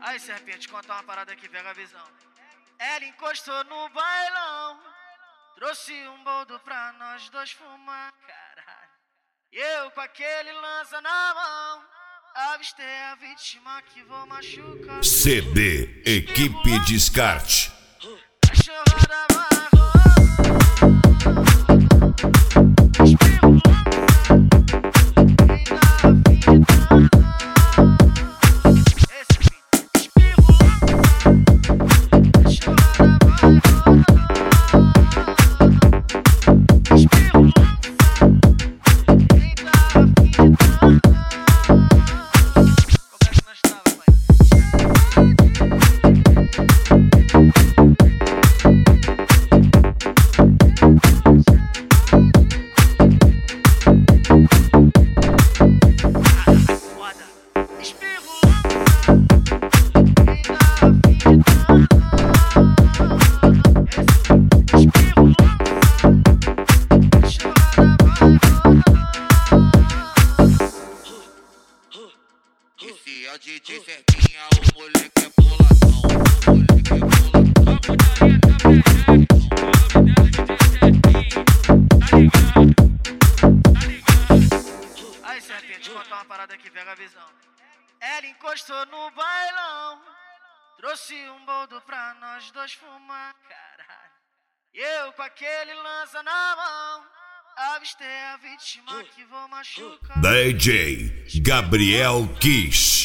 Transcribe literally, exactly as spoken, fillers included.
Aí, serpente, conta uma parada que pega a visão. Ela encostou no bailão, trouxe um boldo pra nós dois fumar, caralho. E eu com aquele lança na mão, avistei a vítima que vou machucar. C D Equipe Descarte. Cachorrada marrom. E se a D J certinha, o moleque é pulação, o moleque é pulação. A putaria tá presente, o nome dela D J certinho, tá ligado, tá ligado. Aí, serpente, conta uma parada que pega a visão. Ela encostou no bailão, trouxe um boldo pra nós dois fumar, caralho. E eu com aquele lança na mão, avistei a vítima que vou machucar. D J Gabriel Kiss.